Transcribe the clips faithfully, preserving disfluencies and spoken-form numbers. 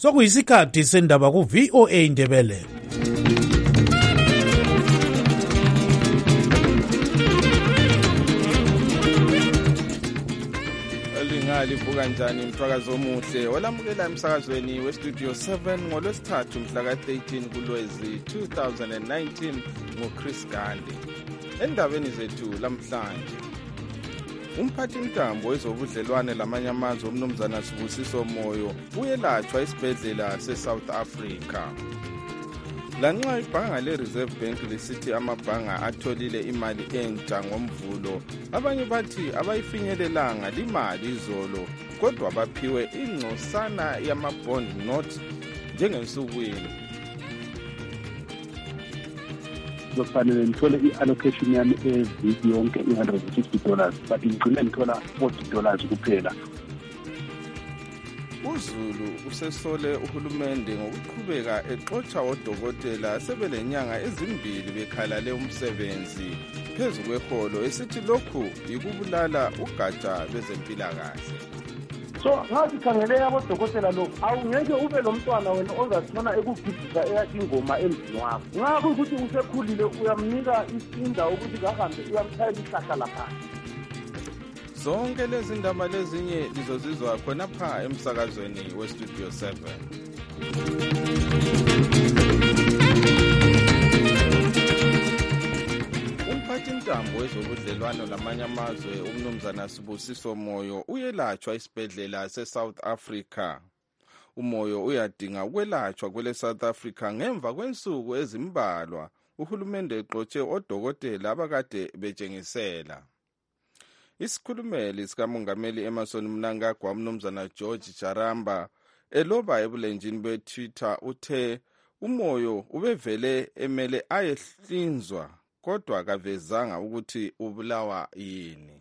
sokuyisikhathi sendaba ku V O A Indebele. Livuka njani mfakazo omuhle olamukela emsakazweni westudio seven ngolwesithathu mhla ka thirteen kuLwezi two thousand nineteen ngoChris Gandhi. Endabeni zethu lamhlanje, umphathi mtambo wezobudlelwane lamanye amazwe umnumzana Sibusiso Moyo uyelatshwa esibhedlela seSouth Africa. Lanxa ibhanga le-Reserve Bank lisithi amabhanga atholile imali entsha ngomvulo, abanye bathi abayifinyelelanga limali izolo, kodwa baphiwe ingcosana yama-bond note njengensukwini. Kufanele ngithole i-allocation yami eviki yonke one hundred fifty dollars, but ngigcine ngithola forty dollars kuphela. uZulu usesole uhulumende ngokuqhubeka exotsha odokotela sebelenyanga ezimbili bekhalale umsebenzi phezu kweholo esithi lokhu yikubulala ugatsha lwezempilakahle. So ngathi khangele abodokotela lokhu awungeke ube lo mntwana wena ozatshona ekugidisa eyathi ingoma emzini wakho. Ngakho ukuthi usekhulile uyamnika indawo ukuthi kahambe uyamthayela ihlahla lapha. Zonke lezi ndaba lezinye lizozizwa khona pha emsakazweni westudio seven. Umphathi mtambo wezobudlelwano lamanye amazwe umnumzana Sibusiso Moyo uyelatshwa esibhedlela seSouth Africa. Umoyo uyadinga ukwelatshwa kwele South Africa ngemva kwensuku ezimbalwa uhulumende exotshe odokotela abakade betshengisela. Isikhulumeli sikamongameli Emmerson Mnangagwa umnumzana George Jaramba eloba ebulenjini beTwitter uthe umoyo ubevele emele ayehlinzwa kodwa kavezanga ukuthi ubulawa yini.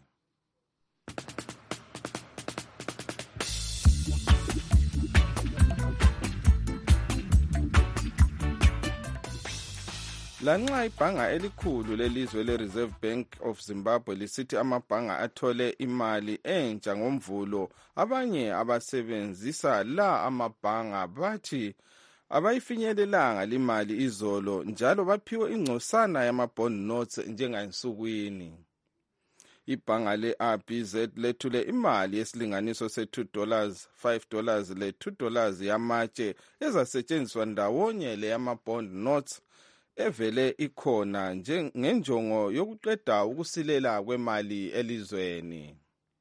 Lanxa ibhanga elikhulu lelizwe le-Reserve Bank of Zimbabwe lisithi amabhanga athole imali entsha ngomvulo, abanye abasebenzisa la amabhanga bathi abayifinyelelanga limali izolo njalo baphiwe ingcosana yama-bond notes njengensukwini. Ibhanga le-R B Z lethule imali yesilinganiso se-two dollars, five dollars le-two dollars yamatshe ezasetshenziswa ndawonye le yama-bond notes evele ikhona ngenjongo yokuqeda ukusilela kwemali elizweni.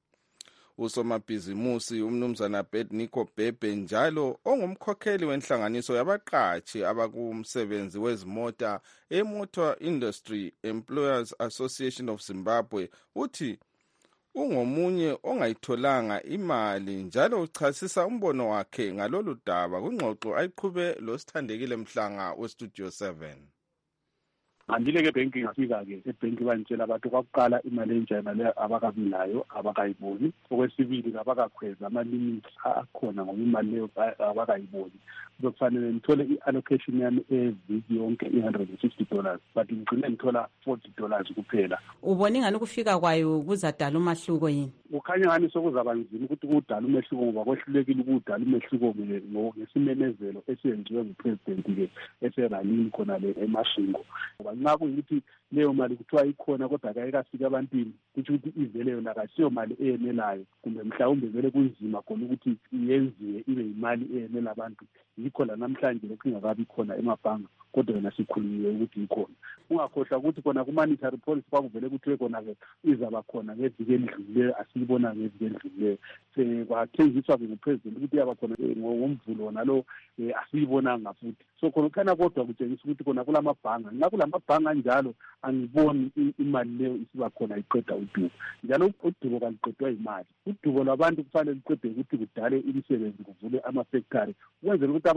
Usomabhizimusi umnumzana Bednico Bebe njalo ongumkhokheli wenhlanganiso yabaqatshi abakumsebenzi wezimota eMotor Industry Employers Association of Zimbabwe uthi ungomunye ongayitholanga imali njalo uchasisa umbono wakhe ngalolu daba kungxoxo ayiqhube lo Sithandekile Mhlanga westudio seven. Ngandile ke banking ngafika ke ebank bantshela abantu kwakuqala imali entsha imali abakabilayo abakayiboni, okwesibili abakakhweza ama limits akhona ngoba imali leyo abakayiboni. Kufanele ngithole i-allocation yami eviki yonke one hundred fifty dollars, but ngigcine ngithola forty dollars kuphela. Ubone ngani ukufika kwayo kuzadala umahluko yini? Ukhanya ngani sokuzaba nzima ukuthi kudala umehluko ngoba kwehlulekile ukudala umehluko ngesimemezelo esiyenziwe ngupresident ke eseralini khona le eMashingo. Ngoba nxa kuyikuthi leyo mali kuthiwa ikhona kodwa akayikafika abantwini kuthi ukuthi ivele yona akasiyo mali eyenelayo kumbe mhlawumbe vele kunzima khona ukuthi iyenziwe ibe imali eyenela abantu. Yikho la namhlanje lokhu ingakabi khona emabhanga kodwa yona sikhulumiwe ukuthi ikhona. Ungakhohlwa ukuthi khona ku-monetary policy kwakuvele kuthiwe khona ke izaba khona ngeviki elidlulileyo asiyibona ngeviki elidlulileyo. Kwathengiswa ke ngupresident ukuthi yaba khona ngomvulo nalo asiyibonanga futhi. So khona khana kodwa kutshengisa ukuthi khona kulamabhanga. Nxa kulamabhanga njalo angiboni imali leyo isiba khona iqeda udubo. Njalo udubo kaliqedwa imali. Udubo lwabantu kufanele liqedwe ukuthi kudale imisebenzi kuvule ama-factory ukwenzela ukuthi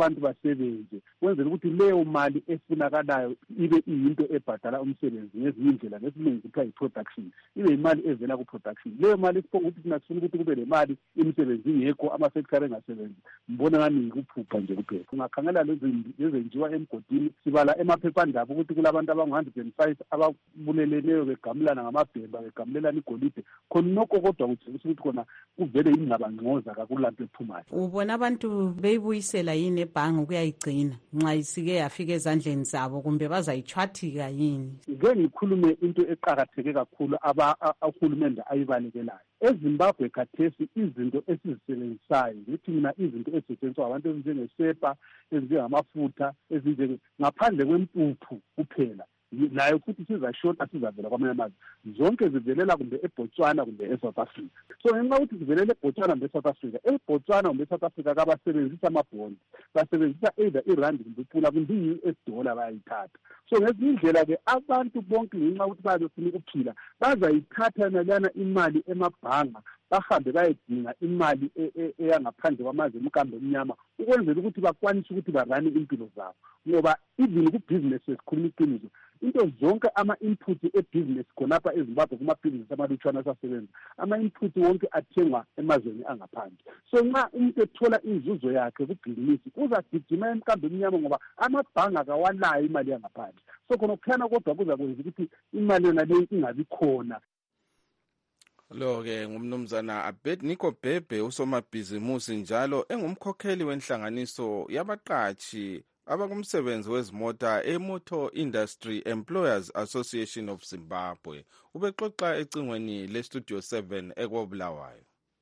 abantu basebenze kwenzela ukuthi leyo mali efunakalayo ibe iyinto ebhadala umsebenzi ngezinye indlela ngesilungu kuthiwa yi-production, ibe yimali evela ku-production. Leyo mali sibonga ukuthi thina sifuna ukuthi kube le mali imisebenzi ingekho, amafektari engasebenzi, mbona ngani yikuphupha nje kuphela. Ungakhangela lezenjiwa emgodini, sibala emaphephandaba ukuthi kulabantu abangu-one hundred and five ababuleleneyo begamulana ngamabhemba begamulelana igolide. Khona nokho kodwa kutshengisa ukuthi khona kuvele ingabangcoza kakulanto ephumayo. Ubona abantu beyibuyisela yini ebhange ukuyayigcina nxa isike yafika ezandleni zabo, kumbe bazayitshwathika yini? Ngeke ngikhulume into eqakatheke kakhulu uhulumende ayibalekelayo. EZimbabwe khathesi izinto esizisebenzisayo ngithi mina izinto ezisetshenziswa abantu ezinjengesepa, ezinjengamafutha, ezinjenge ngaphandle kwempuphu kuphela, nayo futhi sizashota sizavela kwamanye amazwe, zonke zivelela kumbe eBotswana kumbe eSouth Africa. So ngenxa ukuthi zivelela eBotswana kumbe eSouth Africa, eBotswana kumbe eSouth Africa kabasebenzisa amabhondi, basebenzisa either irandi kumbe ipula kumbe i-U S dollar bayayithatha. So ngezinye indlela-ke abantu bonke ngenxa ukuthi bayabefuna ukuphila bazayithatha nalana imali emabhanga bahambe bayedinga imali eyangaphandle kwamazwe emkambo emnyama ukwenzela ukuthi bakwanise ukuthi barane impilo zabo. Ngoba even ku-business esikhuluma iqiniso, into zonke ama-input e-business khonapha eZimbabwe kumabhizinisi amalutshwana asasebenza, ama-input wonke athengwa emazweni angaphandle. So nxa umuntu ethola inzuzo yakhe kubhizinisi uzagijima emkambo emnyama ngoba amabhanga akawalayo imali yangaphandle. So khona kukhana kodwa kuza kwenza ukuthi imali yona leyo ingabi khona. Lo-ke ngumnumzana Abednego Bhebhe, usomabhizimusi njalo engumkhokheli wenhlanganiso yabaqatshi abakumsebenzi wezimota eMotor Industry Employers Association of Zimbabwe. Ubexoxa ecingweni leStudio seven eKobulawayo.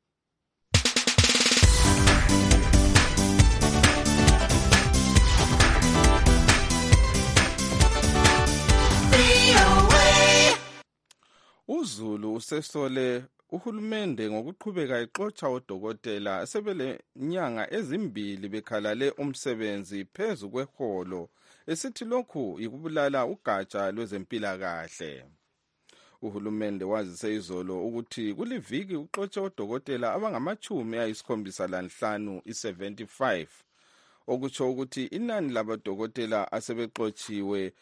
uZulu usesole uhulumende ngokuqhubeka exotsha odokotela asebelenyanga ezimbili bekhalale umsebenzi phezu kweholo, esithi lokhu yikubulala ugatsha lwezempilakahle. Uhulumende wazise izolo ukuthi kuliviki uxotshe odokotela abangamachumi ayisikhombisa lanhlanu i-seventy-five, okutsho ukuthi inani labadokotela asebexotshiwe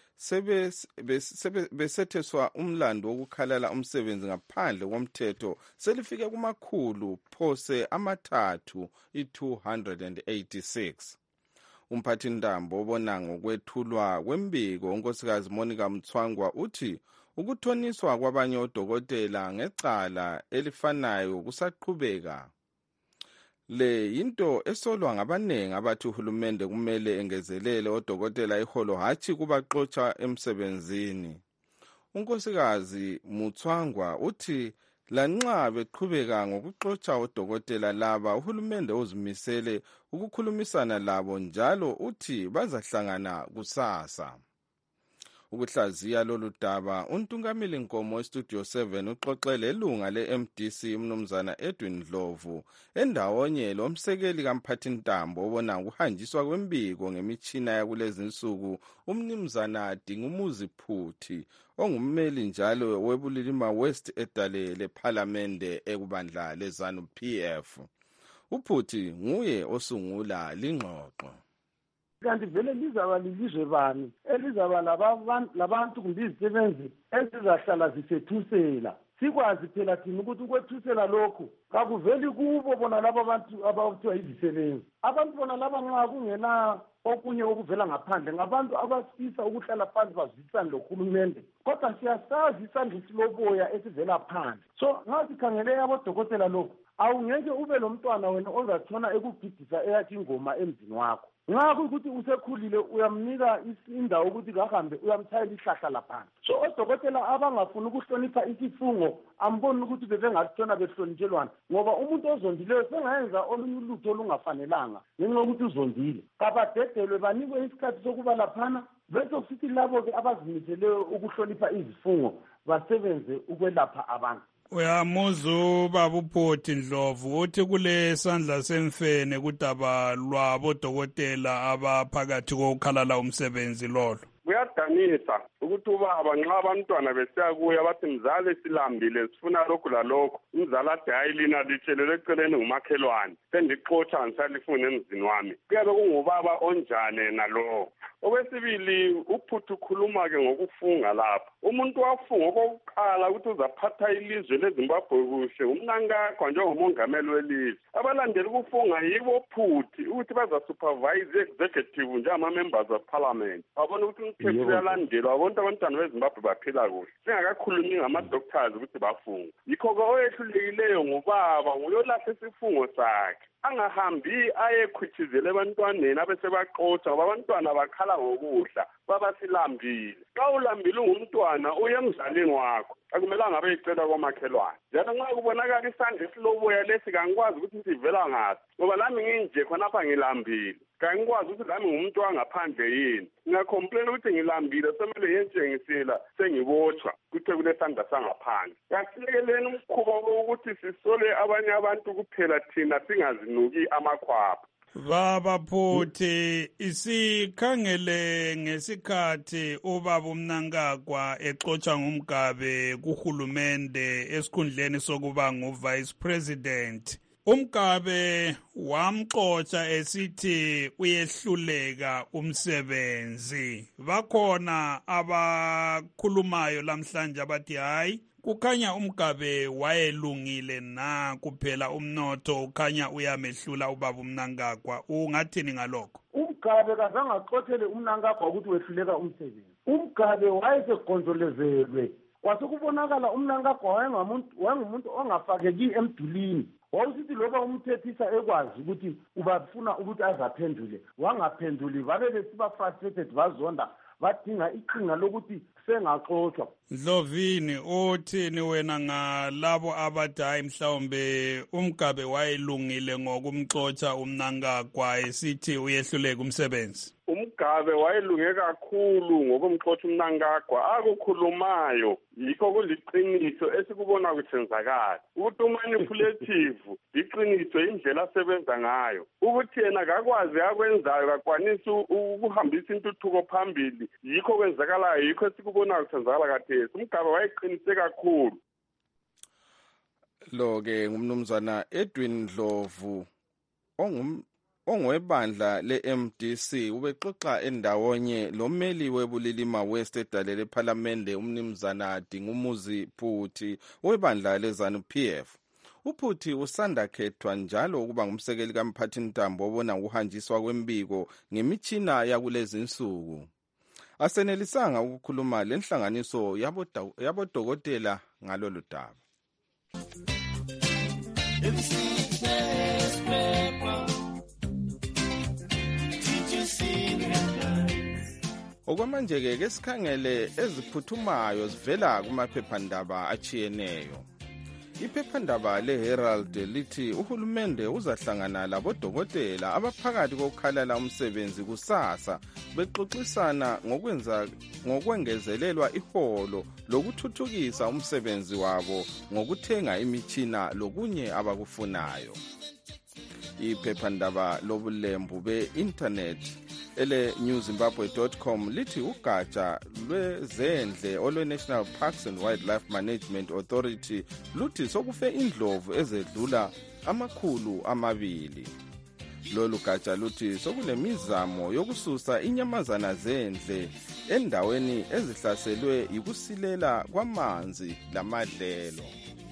besetheswa umlando wokukhalala umsebenzi ngaphandle komthetho selifike kumakhulu phose amathathu i-two hundred eighty-six. Umphathintambo obona ngokwethulwa kwembiko unkosikazi Monica Mthwangwa uthi ukuthoniswa kwabanye odokotela ngecala elifanayo kusaqhubeka. Le yinto esolwa ngabanengi abathi uhulumende kumele engezelele odokotela iholo hatshi kubaxotsha emsebenzini. Unkosikazi Mthwangwa uthi lanxa beqhubeka ngokuxotsha odokotela laba uhulumende uzimisele ukukhulumisana labo njalo uthi bazahlangana kusasa. Ukuhlaziya lolu daba untungameli Nkomo eStudio seven uxoxele ilunga le-M D C umnumzana Edwin Ndlovu endawonye lomsekeli kamphathintambo obona ukuhanjiswa kwembiko ngemitshina yakulezi nsuku umnumzana Dingumuzi Phuthi ongummeli njalo webulilima West edale lePhalamende ekubandla leZanu P F. Uphuthi nguye osungula lingxoxo. Kanti vele lizaba lilizwe bani elizaba labantu kumbe izisebenzi ezizahlala zisethusela, sikwazi phela thina ukuthi ukwethusela lokhu kakuveli kubo bona laba abantu abakuthiwa izisebenzi. Abantu bona laba nxa kungena okunye okuvela ngaphandle ngabantu abasifisa ukuhlala phansi bazwisane lohulumende, kodwa siyasazi isandla esiloboya esivela phandle. So nxa sikhangele abodokotela lokhu awungeke ube lo mntwana wena ozatshona ekugidisa eyathi ingoma emzini wakho. Nxa kuyikuthi usekhulile uyamnika indawo ukuthi kahambe uyamthayela ihlahla lapha. So odokotela abangafuni ukuhlonipha isifungo amboni ukuthi bebengatshona behlonitshelwana ngoba umuntu ozondileyo sengayenza olunye ulutho olungafanelanga ngenxa yokuthi uzondile. Kabadedelwe banikwe isikhathi sokuba laphana bese kusithi labo-ke abazimiseleyo ukuhlonipha izifungo basebenze ukwelapha abantu. Uyamuzu babuphothi Ndlovu uthi kule sandla semfene kudaba lwabodokotela abaphakathi kokukhalala umsebenzi lolo. We are kuyadanisa ukuthi ubaba nxa abantwana besiya kuya bathi mzali silambile sifuna lokhu lalokho umzali ade hayi lina litshelele eceleni ngumakhelwane sendixotsha ngisalifuna emzini wami kuyabe kungubaba onjane nalowo. Okwesibili uPhuthu ukhuluma-ke ngokufunga lapha. Umuntu wafunga okokuqala ukuthi uzaphatha ilizwe leZimbabwe kuhle uMnangagwa njengomongameli welizwe. Abalandeli ukufunga yibo Phuthi ukuthi bazasupervise executive njengama-members of parliament. Babona ukuthi umthetho uyalandelwa, babona abantwana beZimbabwe baphila kuhle. Singakakhulumi ngama-doctors ukuthi bafunga. Yikho-ke oyehlulekileyo ngubaba nguyolahla isifungo sakhe. Angahambi ayekhwithizela ebantwaneni abesebaxotsha ngoba abantwana bakhala ngokudla baba silambile. Xa ulambile ungumntwana uye emzalini wakho akumelanga abe icela kwamakhelwane. Njalo nxa kubonakala isandla esiloboya lesi kangikwazi ukuthi sivela ngaphi ngoba lami nginje khonapha ngilambile. Kangikwazi ukuthi lami ngumuntu wangaphandle yini. Ngiyacomplain ukuthi ngilambile semele yentshengisela sengibotshwa kuthe kulesandla sangaphandle. Kasilekeleni umkhuba wokuthi sisole abanye abantu kuphela thina singazinuki amakhwapha. Baba Phuthi, isikhangele ngesikhathi ubaba uMnangagwa exotsha ngumgabe kuhulumende esikhundleni sokuba nguvice president. Umgabe wamxotsha esithi uyehluleka umsebenzi. Bakhona abakhulumayo lamhlanje abathi hayi kukhanya umgabe wayelungile na kuphela umnotho ukhanya uyamehlula ubaba uMnangagwa. Ungathini ngalokho? Umgabe kazange axothele uMnangagwa ukuthi wehluleka umsebenzi. Umgabe wayesegonjolezelwe. Kwasekubonakala uMnangagwa wayengumuntu wayengumuntu ongafakeki emdulini. Wawusithi loba umthethisa ekwazi ukuthi ubafuna ukuthi azaphendule wangaphenduli babe besiba frustrated bazonda badinga iqhinga lokuthi sengaxotsha. Dlovini uthini wena ngalabo abathi hayi mhlawumbe umgabe wayelungile ngokumxotsha uMnangagwa esithi uyehluleka umsebenzi? Umgabe wayelunge kakhulu ngokumxotsha uMnangagwa akukhulumayo yikho kuliqiniso esikubona kuthenzakala ukuthi umanipulative iqiniso indlela asebenza ngayo ukuthi yena akakwazi akwenzayo akwanisa ukuhambisa intuthuko phambili yikho kwenzakalayo yikho esikubona kuthenzakala kathesi. Umgabe wayeqinise kakhulu. Lo-ke ngumnumzana Edwin Ndlovu ongum ongwebandla le-M D C ubexoxa endawonye lomeli webulilima West edalele ephalamende umnumzana Dingumuzi Phuthi webandla leZanu P F. uPhuthi usanda khethwa njalo ukuba ngumsekeli kaMphathintambo obona ukuhanjiswa kwembiko ngemitshina yakulezi insuku. Asenelisanga ukukhuluma lenhlanganiso yabodokotela ngalolu daba. Okwamanje-ke ke sikhangele eziphuthumayo zivela kumaphephandaba achiyeneyo. Iphephandaba leHerald lithi uhulumende uzahlangana labodokotela abaphakathi kokukhalala umsebenzi kusasa bexoxisana ngokwenza ngokwengezelelwa iholo lokuthuthukisa umsebenzi wabo ngokuthenga imitshina lokunye abakufunayo. Iphephandaba lobulembu be-internet ele new zimbabwe dot com lithi ugatsha lwezendle olwe-National Parks and Wildlife Management Authority luthi sokufe indlovu ezedlula amakhulu amabili. Lolu gatsha luthi sokulemizamo yokususa inyamazana zendle endaweni ezihlaselwe yikusilela kwamanzi lamadlelo.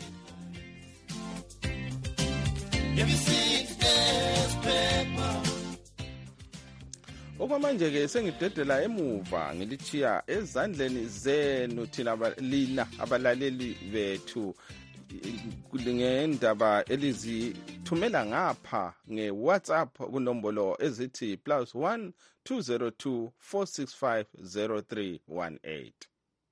Okwamanje-ke sengidedela emuva ngilichiya ezandleni zenu thina lina abalaleli bethu ngendaba elizithumela ngapha nge-WhatsApp kunombolo ezithi plus one two zero two four six five zero three one eight.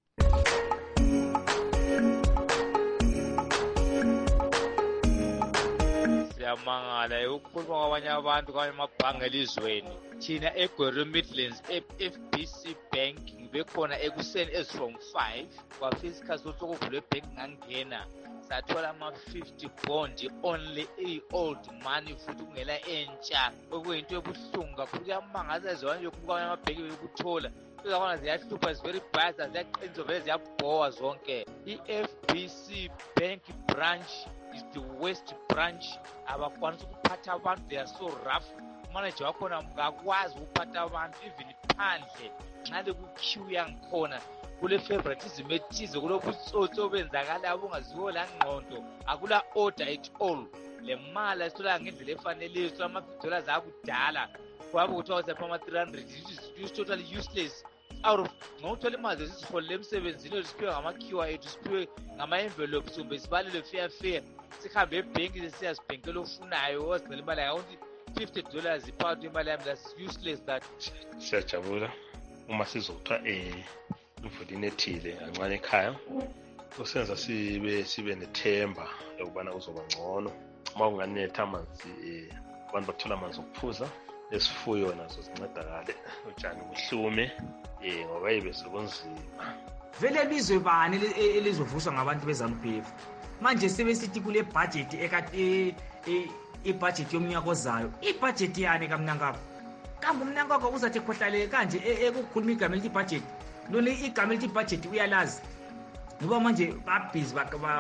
Siyamangala ukukhuluma kwabanye abantu kwamabhange elizweni. Thina eGwero Midlands F B C Bank ngibekhona ekuseni as from five kwafika isikhathi sokuvula ibhank ngangena sathola ama fifty bond only i-old money futhi kungela entsha okuyinto ebuhlungu kakhulu. Kuyamangaza zonke ukuba amabhenki bekuthola zakhona ziyahlupha, is very biased, ziyaqinisa vele ziyabhowa zonke. I-F B C Bank branch is the worst branch. Abakwanisa ukuphatha abantu, they are so rough. Manager wakhona ngakwazi ukuphatha abantu even phandle nxa leku-queue yangikhona kule favoritism ethize, kulobutsotsi obenzakala obungaziwo la ngqondo, akula order at all. Le mali esithola ngendlela efaneleyo, sithola ama-fifty dollars akudala kwabe kuthiwa usapha ama-three hundred, it is totally useless. Out of ngawuthola imali zesiholele emsebenzini, siphiwe ngama-Q R ethu, siphiwe ngama-envelopes, kumbe sibalelwe fair fair, sihambe ebhenki sesiyazibhenkela ofunayo, ozigcela imali yakho fifty dollars iphakathi imali yami. That's useless that. Siyajabula uma sizotha eh imvulini ethile ancane ekhaya, usenza sibe sibe nethemba lokubana uzoba ngcono. Uma unganetha amanzi eh abantu bathola amanzi okuphuza, esifuyo nazo zincedakale, utshani buhlume eh ngoba ibe sekunzima. Vele bizwe bani elizovuswa ngabantu beZANU-P F manje sebesithi kule budget ekade ibudget yomnyaka ozayo, ibudget yani kamnankakho kambe umnankakho uzathi khohlaleke kanje ekukhuluma igama elithi budget, lona igama elithi budget uyalazi ngoba manje babhizi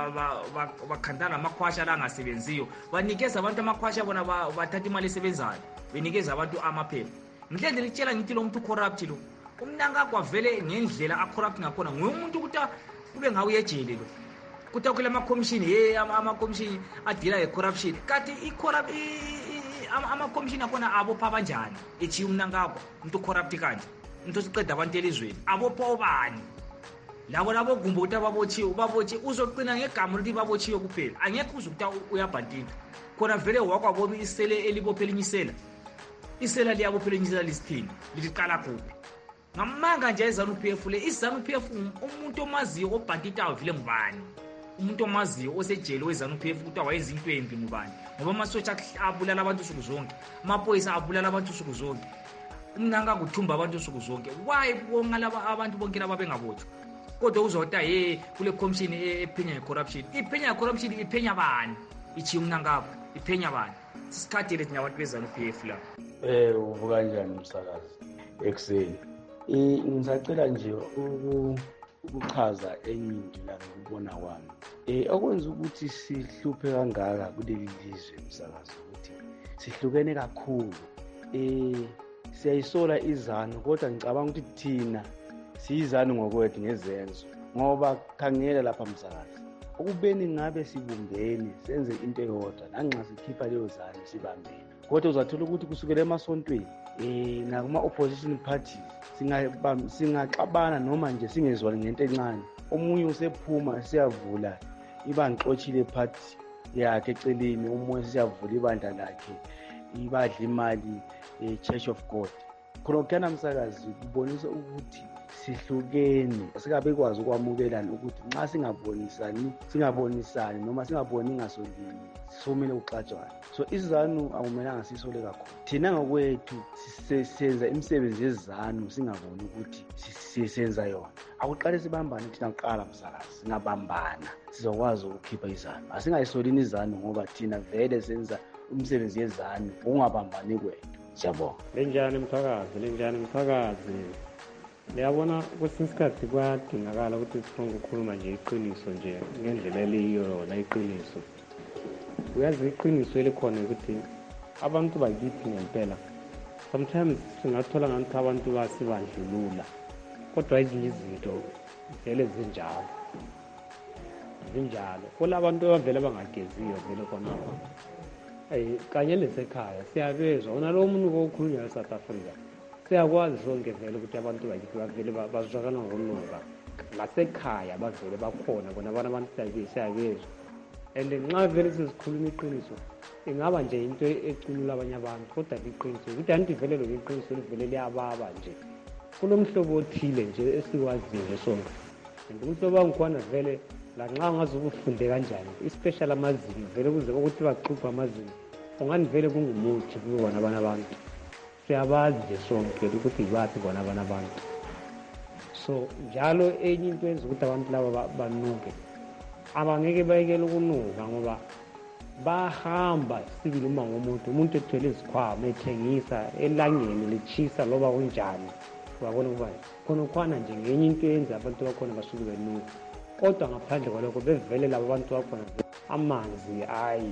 bakhandana amakhwasha la angasebenziyo, banikeza abantu amakhwasha bona bathatha imali esebenzayo, benikeza abantu amaphepha. Ngihlezi litshela ngithi lo muntu corrupt lo, umnankakho vele ngendlela acorrupt ngakhona nguye umuntu ukuthi kube ngawe ejele lo, kuthi kule ama-commission ye ama-commission adila nge-corruption, kanti i-corrupt ama-commission akhona abopha banjani echiya umnankakho umuntu corrupt kanje, umuntu osiqeda abantu elizweni abopha obani labo labo gumbo ukuthi babotshiwe babotshiwe, uzoqina ngegama ukuthi babotshiwe kuphela, angekho uzokuthi uyabhantinga khona vele wakwabomi isele elibophelinye isela liyabophelinye lisithini liqala kuphi. Ngamanga nje iZANU-P F le, iZANU-P F umuntu omaziyo obhantita vile ngubani, umuntu omaziyo osejele weZANU-P F ukuthi wayenza into embi ngubani, ngoba amasotsha abulala abantu usuku zonke, amaphoyisa abulala abantu usuku zonke, umnankakho uthumba abantu usuku zonke. Why bonke laba abantu bonke laba bengabotshwa? Kodwa uzota ye kule commission ephenya ngecorruption, iphenya ngecorruption iphenya bani? Ichi umnankakho iphenya bani? Sisikhathele thina abantu beZANU-P F la. Eh uvuka kanjani umsakazi ekseni? Eh ngisacela nje ukuchaza enye into la ngikubona kwami. Eh okwenza ukuthi sihluphe kangaka kuleli lizwe umsakazi ukuthi sihlukene kakhulu. Eh siyayisola iZANU kodwa ngicabanga ukuthi thina siyiZANU ngokwethu ngezenzo, ngoba khangela lapha msakazi ukubeni ngabe sibumbene senze into eyodwa nanxa sikhipha leyo ZANU sibambene, kodwa uzathola ukuthi kusukela emasontweni eh nakuma opposition parties singaxabana noma nje singezwani ngento encane, omunye usephuma siyavula ibangixochile party yakhe eceleni, umunye siyavula ibandla lakhe ibadla imali eChurch of God. Khona ukuyana msakazi kubonisa ukuthi sihlukene, asikabekwazi ukwamukelana ukuthi nxa singabonisani singabonisani noma singaboni ngasolinye somele uxatshwane. So iZANU akumelanga sisole kakhulu, thina ngokwethu sisenza imisebenzi yeZANU singaboni ukuthi sisenza yona. Akuqale sibambane thina kuqala msakazi, singabambana sizokwazi ukukhipha iZANU, asingayisolini iZANU ngoba thina vele senza umsebenzi yeZANU ungabambani kwethu. Siyabonga. Lenjani mthakazi, lenjani mthakazi. Liyabona kwesinye isikhathi kuyadingakala ukuthi sifunge ukukhuluma nje iqiniso nje ngendlela eliyo la iqiniso. Uyazi iqiniso elikhona ukuthi abantu bakithi ngempela sometimes singathola ngathi abantu basibandlulula, kodwa ezinye izinto vele zinjalo zinjalo kola abantu abavele bangageziyo vele khonapha. Eh kanye lesekhaya siyabezwa unalo muntu kokhulunywa eSouth Africa, siyakwazi sonke vele ukuthi abantu bakithi bavele bazwakala ngokunuka ngasekhaya, bavele bakhona bona abantu abantu siyabezwa. And nxa vele sizikhuluma iqiniso ingaba nje into eculula abanye abantu, kodwa iqiniso ukuthi anti vele lo iqiniso livele liyababa nje kunomhlobo othile nje esiwaziyo sonke. And umhlobo wangikhona vele la nxa ungazokufunde kanjani especially amazinyo vele kuze ukuthi baxupha amazinyo ungani vele kungumuthi kubona abanye abantu, siyabazi nje sonke ukuthi yibathi bona abanye abantu. So njalo enye into enza ukuthi abantu laba banuke, abangeke bayekele ukunuka ngoba bahamba sibili uma ngomuntu umuntu ethwele izikhwama ethengisa elangeni lichisa loba kunjani, wabona ukuba khona ukhwana nje ngenye into eyenza abantu bakhona basuke benuka kodwa ngaphandle kwalokho bevele labo bantu bakhona amanzi hayi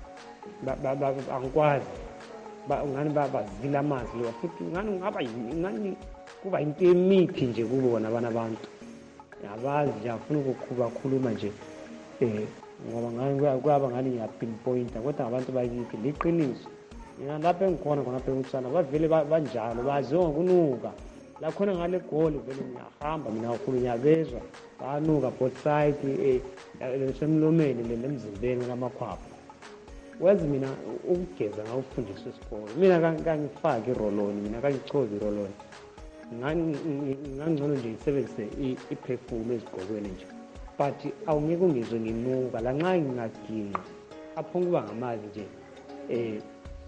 angikwazi ngani bazila amanzi lo futhi ngani ngaba ngani kuba into emithi nje kubo bona abana abantu yabazi nje afuna ukukhuluma khuluma nje eh ngoba ngani kwaba ngani ngiya pinpointa kodwa abantu bayithi liqiniso mina lapha engikhona khona lapha eMthana bavele banjalo baziwa kunuka la khona ngale goli vele ngiyahamba mina ukhulunywa bezwa banuka both side eh lesemlomeni lemzimbeni ngamakhwapha wazi mina ukugeza ngawufundiswa esikole mina kangifaki iroloni mina kangichozi iroloni ngani ngangcono nje isebenzise iperfume ezigqokweni nje but awungeke ungizwe nginuka la nxa ngingaginqa aphonga kuba ngamazi nje eh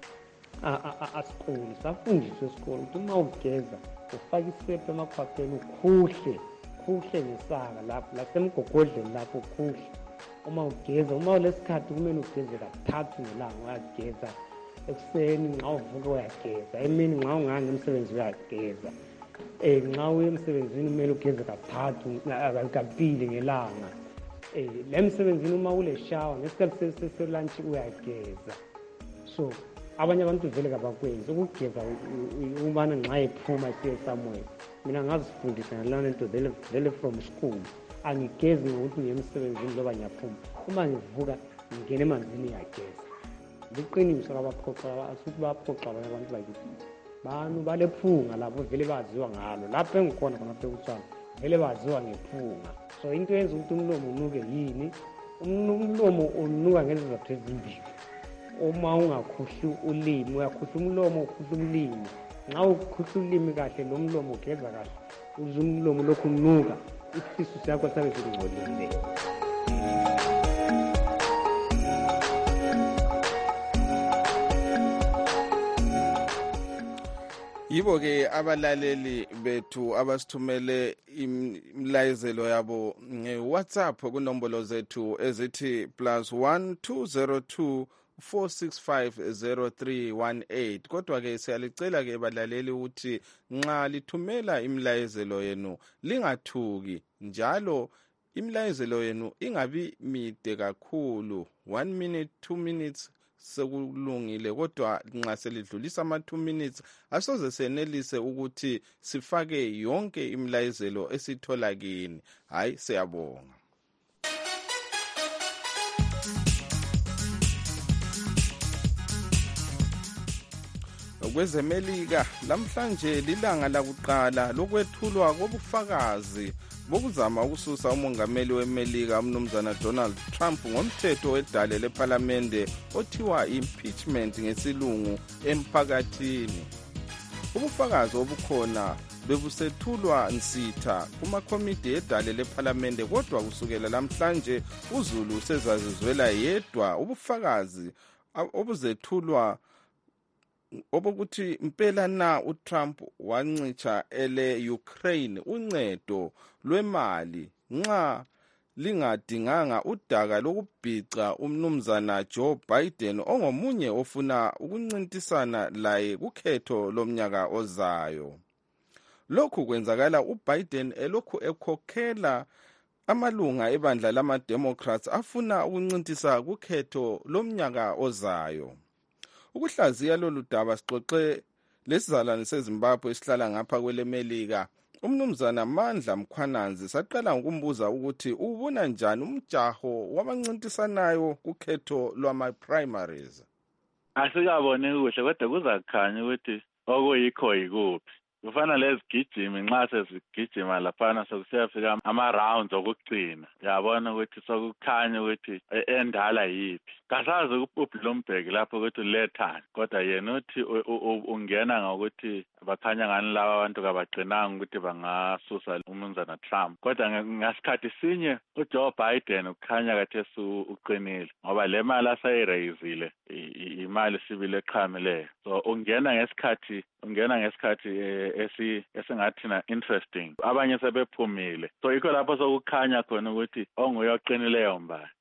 asikole safundiswa esikole ukuthi uma ugeza ufake isepha emakhwapheni ukhuhle khuhle ngesaka lapho lasemgogodleni lapho ukhuhle uma ugeza uma lesikhathi kumele ugeze kathathu ngelanga uyageza ekuseni nxa uvuka uyageza emini nxa unganga emsebenzi uyageza eh nxa uye emsebenzini kumele ugeze kathathu kabili ngelanga eh lemsebenzini uma ule shower ngesikhathi seselunch uyageza so abanye abantu vele kabakwenzi ukugeza ubana nxa ephuma isiye somewhere mina ngazifundisa ngalana into vele vele from school angigezi ngokuthi ngiyemsebenzini loba ngiyaphuma uma ngivuka ngingena emanzini ngiyageza liqiniso labaphoqa asuthi baphoqa abanye abantu bakithi banu balephunga labo vele baziwa ngalo lapho engikhona khona lapha eMthana vele baziwa ngephunga so into yenza ukuthi umlomo unuke yini umlomo unuka ngezizathu ezimbili uma ungakhuhli ulimi uyakhuhla umlomo ukhuhla umlimi nxa ukhuhla ulimi kahle lo mlomo ugeza kahle uze umlomo lokhu unuka isisu sakho sabe singcolile yibo ke abalaleli bethu abasithumele imlayezelo yabo nge-WhatsApp kunombolo zethu ezithi plus one two zero two four six five zero three one eight kodwa ke siyalicela ke balaleli ukuthi nxa lithumela imlayezelo yenu lingathuki njalo imlayezelo yenu ingabi mide kakhulu one minute two minutes sekulungile kodwa nxa selidlulisa ama two minutes asoze senelise ukuthi sifake yonke imlayezelo esithola kini hayi siyabonga kwezemelika lamhlanje lilanga lakuqala lokwethulwa kobufakazi bokuzama ukususa umongameli wemelika umnumzana Donald Trump ngomthetho wedale lephalamende othiwa impeachment ngesilungu emphakathini. Ubufakazi obukhona bebusethulwa nsitha kumakomiti edale lephalamende kodwa kusukela lamhlanje uZulu usezazizwela yedwa ubufakazi obuzethulwa obokuthi impela na uTrump wancitsha ele Ukraine uncedo lwemali nxa lingadinganga udaka lokubhica umnumzana Joe Biden ongomunye ofuna ukuncintisana laye kukhetho lomnyaka ozayo. Lokhu kwenzakala uBiden elokhu ekhokhela amalunga ebandla lama-Democrats afuna ukuncintisa kukhetho lomnyaka ozayo. Ukuhlaziya lolu daba sixoxe lesizalwane seZimbabwe esihlala ngapha kwelemelika umnumzana Mandla Mkhwananzi saqala ngokumbuza ukuthi ubona njani umjaho wabancintisanayo kukhetho lwama-primaries. Asikabone kuhle kodwa kuzakhanya ukuthi okuyikho yikuphi. Kufana lezigijimi nxa sezigijima laphana sokusiyafika ama-rounds okugcina yabona ukuthi sokukhanya ukuthi endala yiphi. Kasazi uBloomberg lapho ukuthi ulethani kodwa yena uthi ungena ngokuthi bakhanya ngani laba abantu kabagcinanga ukuthi bangasusa umnumzana Trump kodwa ngasikhathi sinye uJoe Biden ukhanya kathesi uqinile ngoba le mali asayirayizile imali sibile eqhamileyo so ungena ngesikhathi ungena ngesikhathi esi esingathina interesting abanye sebephumile so yikho lapho sokukhanya khona ukuthi onguye oqinileyo mbali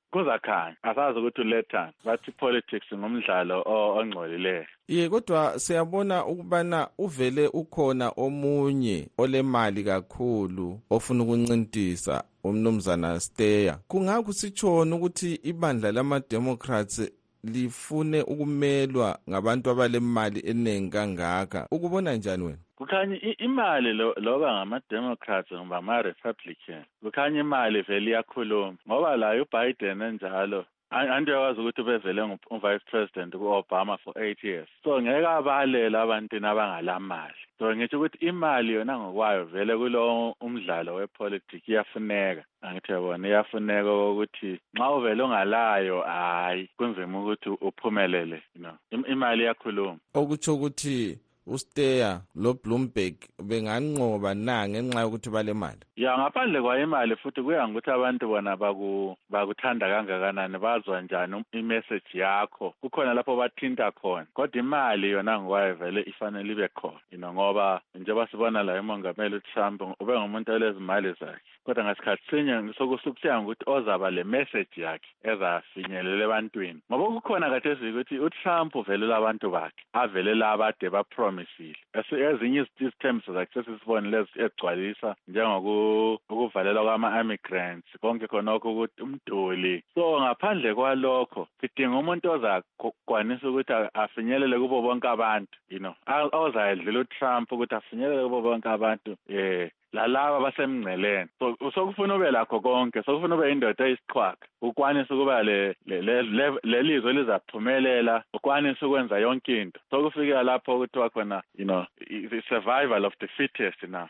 kuzakhanya asazi ukuthi ulethani bathi politics ngumdlalo ongcolileyo. Ye kodwa siyabona ukubana uvele ukhona omunye olemali kakhulu ofuna ukuncintisa umnumzana Steyer. Kungakho sitshona ukuthi ibandla lama-Democrats lifune ukumelwa ngabantu abalemali eningi kangaka. Ukubona njani wena? Kukhanya imali loba ngama-Democrats ngoba ama-Republican kukhanya imali vele iyakhuluma ngoba la uBiden enjalo anti yakwazi ukuthi bevele ngu-vice president ku-Obama for eight years. So ngeke abalela abantwini abangalamali. So ngisho ukuthi imali yona ngokwayo vele kulo umdlalo wepolitiki iyafuneka. Angithi yabona iyafuneka ukuthi nxa uvele ongalayo hayi kunzima ukuthi uphumelele, you know. Imali iyakhuluma. Okutsho ukuthi uSteyer lo Bloomberg benganqoba na ngenxa yokuthi bale mali. Ya ngaphandle kwa imali futhi kuya ngokuthi abantu bona baku bakuthanda kangakanani bazwa njani imessage yakho. Kukhona lapho bathinta khona. Kodwa imali yona ngwaye vele ifanele ibe khona. You ngoba njengoba sibona la emongameli uTrump ube ngumuntu olezimali zakhe. Kodwa ngasikhathi sinye sokusukusiya ukuthi ozaba le message yakhe ezafinyelela ebantwini. Ngoba kukhona kade ukuthi uTrump vele labantu bakhe avele labade ba promisile. Ezinye izithembiso zakhe sesisibone lezi egcwalisa njengoku ukuvalelwa kwama-immigrants konke khonokho ukuthi umduli. So ngaphandle kwalokho sidinga umuntu ozakwanisa ukuthi afinyelele kubo bonke abantu, you know, ozayedlula uTrump ukuthi afinyelele kubo bonke abantu eh lalaba basemngceleni. So usokufuna ube lakho konke, sokufuna ube indoda eyisiqhwaga, ukwanisa ukuba le lelizwe lizaphumelela, ukwanisa ukwenza yonke into. Sokufika lapho kuthiwa khona, you know, the survival of the fittest now.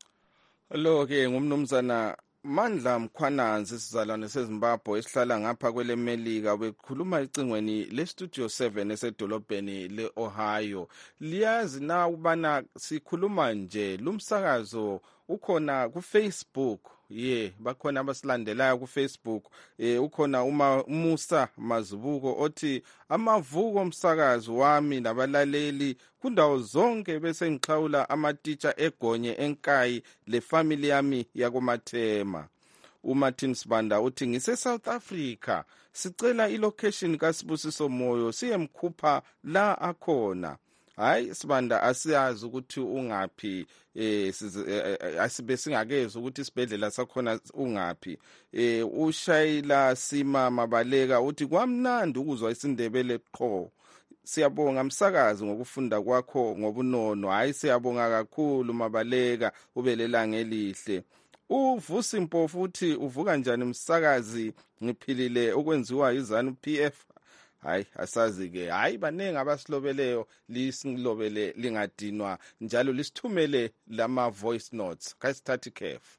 Lo ke ngumnumzana Mandla Mkhwananzi sizalwane seZimbabwe esihlala ngapha kwele Melika bekhuluma icingweni le Studio seven esedolobheni leOhio. Liyazi na ubana sikhuluma nje lumsakazo ukhona ku Facebook. Ye bakhona abasilandelayo ku Facebook. Eh ukhona uma Musa Mazibuko othi amavuko omsakazo wami nabalaleli kundawo zonke bese ngixhawula ama-teacher egonye enkayi le family yami yakoMathema. uMartin Sibanda uthi ngise South Africa sicela ilocation kaSibusiso Moyo siyemkhupha la akhona. Hayi Sibanda asiyazi ukuthi ungaphi eh asibe singakezi ukuthi isibhedlela sakhona ungaphi. Eh uShayila Sima Mabaleka uthi kwamnandi ukuzwa isindebele qho. Siyabonga msakazi ngokufunda kwakho ngobunono. Hayi siyabonga kakhulu Mabaleka ubelelanga elihle. Uvusi Mpofu uthi uvuka njani msakazi ngiphilile okwenziwa izanu P F. Hayi asazi ke hayi banenge abasilobeleyo lisilobele lingadinwa njalo lisithumele lama voice notes kasithathe kef.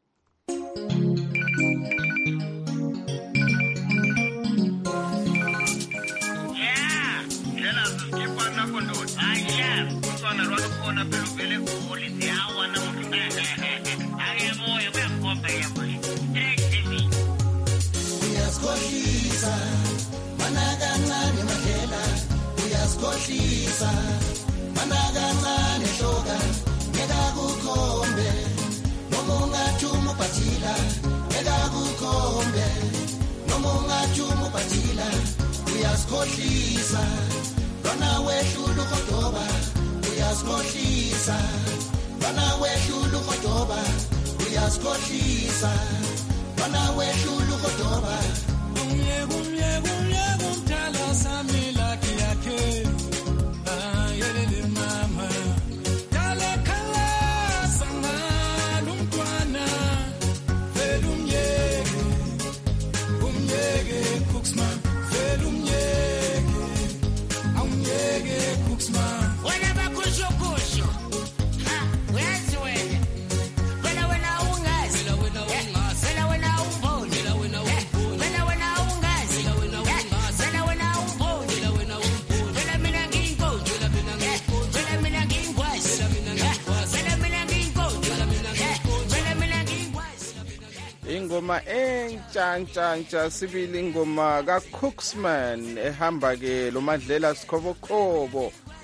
Yeah lela sikipa na kondo aya kusona rwalo kona pelo vele polisi hawa na mtu aya moyo kwa komba ya moyo trekimi uyaskholisa manakancane mahlela uyaskhohlisa manakancane hloka ngekakukhombe noma ungathuma ubhathila ngekakukhombe noma ungathuma ubhathila uyaskhohlisa lona wehlula ugodoba uyaskhohlisa lona wehlula ugodoba uyaskhohlisa lona wehlula ugodoba umyeko umyeko umyeko umdala sami lakhe yakhe ayelele mama kala kala sangalo umntwana vele umyeke umyeke Cooksman vele umyeke umyeke Cooksman wena bakusho kusho ha uyazi wena wena wena ungazi wena ungazi wena wena umboni wena wena umboni wena wena ungazi wena ungazi wena wena umboni wena wena umboni wena mina ngiyinkonzo wena mina ngiyinkonzo wena mina ngiyingwazi wena mina ngiyingwazi wena mina ngiyinkonzo wena mina ngiyinkonzo wena mina ngiyingwazi. Ingoma entshantshantsa sibili ingoma kaCooksman ehamba ke lo Madlela Sikhobokhobo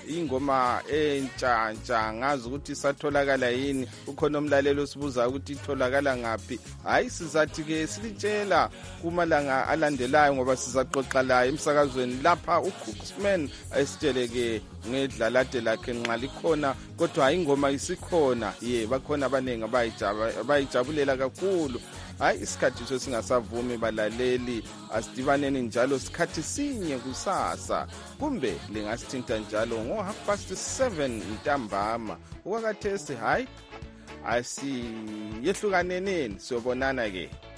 ingoma entsha ntsha ngazi ukuthi isatholakala yini. Ukhona umlalelo sibuza ukuthi itholakala ngaphi. Hayi sizathi ke silitshela kumalanga alandelayo ngoba sizaxoxa la emsakazweni lapha uCooksman ayisitsheleke ngedlalade lakhe nxa likhona kodwa hayi ingoma isikhona. Ye bakhona abaningi abayijabulela kakhulu. Hayi isikhathi sesingasavumi balaleli, asidibaneni njalo sikhathi sinye kusasa kumbe lingasithinta njalo ngo half past seven ntambama. Ukwakathesi hayi asiyehlukaneneni, siyobonana ke.